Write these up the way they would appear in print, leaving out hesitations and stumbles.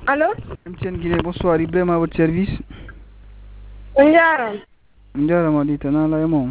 Allô? MTN Guinée, bonsoir. Ibrahima à votre service. Ndiaram. Ndiaram adita na la yamo.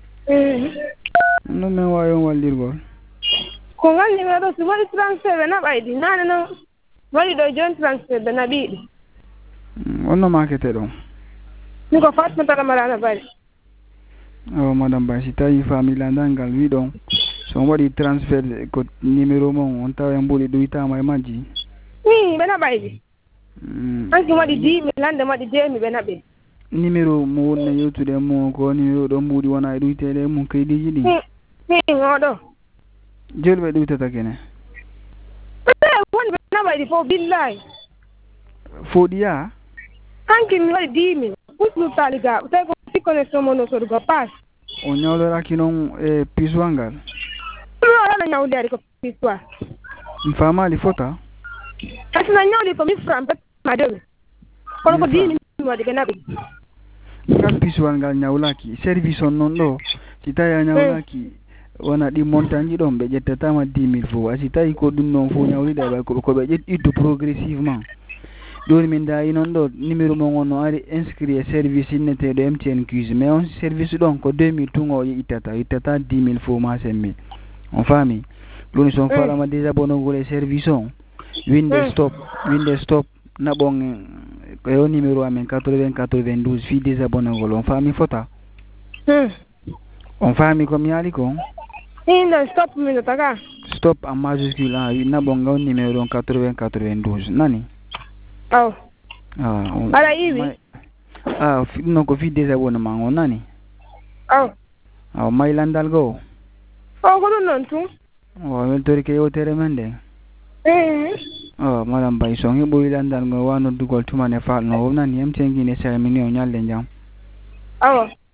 No me wayo walirgol. Ko ngal numéro so wadi transfer na baydi nana no. Wadi do jon transfer na bi. Onno marketé do. Ni ko fatma tala marana bari. Oh madame Basi tayi famille ndangal wi don. So wadi transfer ko numéro mon on taw en boli do itama e maji. Bena baydi. Anki wadi 10 lande wadi 10 bena be. Numéro mo wonna yewtude mo ko numéro do mbudi wona e duitede mun kaydiji di. Ngodo. Jelbe duitata kene. Won bena baydi fo billahi. Fodia? Anki mi wadi 10 uslu taliga tay ko si connexion mono so go pass. O nyawlora kinon e piswangal. No nyawle ko piswa. Mfama li fota? Asina nyawle ko mi frampe madame. Kono ko 10 wadi bena be. Ngal piswangal nyawlaki service on non do si tawi nyawlaki wona di montagne ɗon ɓe ƴettatama 10 000 fo asi tawi ko ɗum noon fo ñawlide ɓay koɓe ƴettiɗo progressivement ɗoni min dayi noon ɗo numéro mon on no ari inscrit e service inneteɗo MTN cuise mais on service ɗon ko 2000 tun o ittata 10 000 fo ma 5 000 on faami ɗoni son falama désabonnogol e service on winde stop naɓon e o numéro amen 80 92 fi désabonnogol on faami fota on faami ko mi yaali ko stop mi taga stop en majuscule naɓon ga on numéro on 80 92 nani ala iwi non ko fi désabonnement on nani maylandal go ko ɗum noon tun weltori ke yewtere men nde madame Bay son heɓoyi landal ngo wa noddugol tumane falno o nani MTN Guinée salmini o ñalle jam